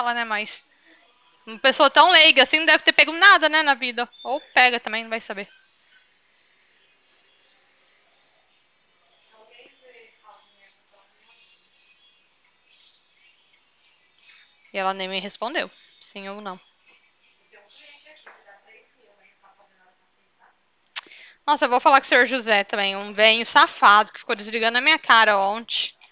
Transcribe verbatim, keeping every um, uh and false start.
dela, né? Mas uma pessoa tão leiga assim não deve ter pego nada, né, na vida. Ou pega também, não vai saber. E ela nem me respondeu. Sim ou não. Nossa, eu vou falar com o senhor José também, um velho safado que ficou desligando a minha cara ontem.